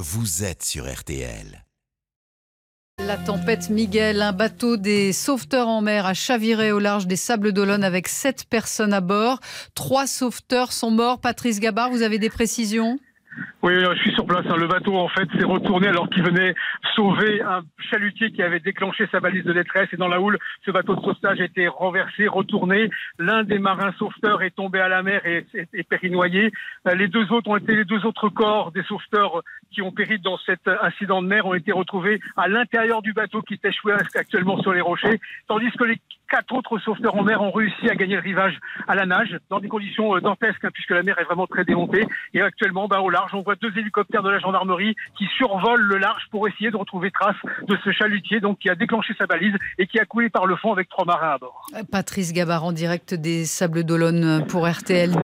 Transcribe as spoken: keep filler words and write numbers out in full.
vous êtes sur R T L. La tempête Miguel, un bateau des sauveteurs en mer a chaviré au large des Sables d'Olonne avec sept personnes à bord. Trois sauveteurs sont morts. Patrice Gabard, vous avez des précisions ? Oui, je suis sur place. Le bateau, en fait, s'est retourné alors qu'il venait sauver un chalutier qui avait déclenché sa balise de détresse. Et dans la houle, ce bateau de sauvetage a été renversé, retourné. L'un des marins sauveteurs est tombé à la mer et est périnoyé. Les deux autres ont été, les deux autres corps des sauveteurs qui ont péri dans cet incident de mer ont été retrouvés à l'intérieur du bateau qui s'échouait actuellement sur les rochers. Tandis que les quatre autres sauveteurs en mer ont réussi à gagner le rivage à la nage dans des conditions dantesques, hein, puisque la mer est vraiment très démontée. Et actuellement, bah, au large, on voit deux hélicoptères de la gendarmerie qui survolent le large pour essayer de retrouver trace de ce chalutier, donc qui a déclenché sa balise et qui a coulé par le fond avec trois marins à bord. Patrice Gabard en direct des Sables d'Olonne pour R T L.